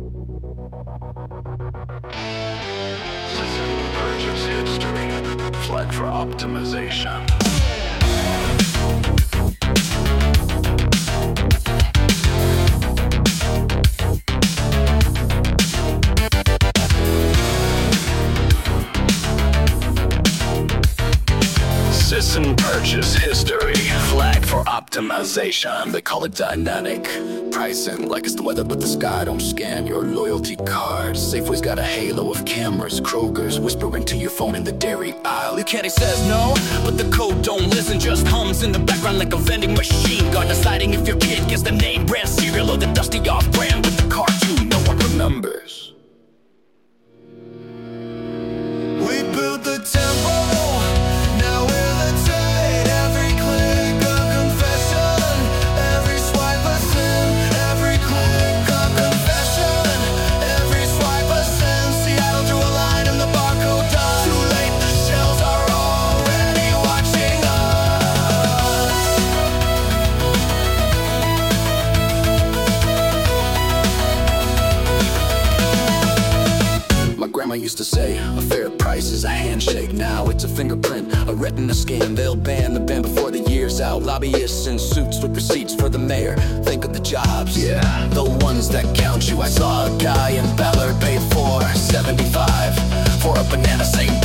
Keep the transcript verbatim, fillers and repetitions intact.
Purchase history. Flag for optimization. Sisson purchase history. Flag for optimization. They call it dynamic pricing, like it's the weather but the sky don't scan your loyalty cards. Safeway's got a halo of cameras. Kroger's whispering to your phone in the dairy aisle. Your caddy says no, but the code don't listen. Just hums in the background like a vending machine. Guard deciding if your kid gets the name brand cereal or the dusty off-brand with the cartoon no one remembers. We built the temple. Now we're the tide. Every click a confession. Every swipe a sin. Every click a confession. Every swipe a sin. Seattle drew a line and the barcode done. Too late, the shells are already watching us. My grandma used to say, a fair price is a handshake. Now it's a fingerprint, a retina scan. They'll ban the ban before the year's out. Lobbyists in suits with receipts for the mayor. Think of the jobs, yeah, the ones that count you. I saw a guy in Ballard paid for seventy-five for a banana saying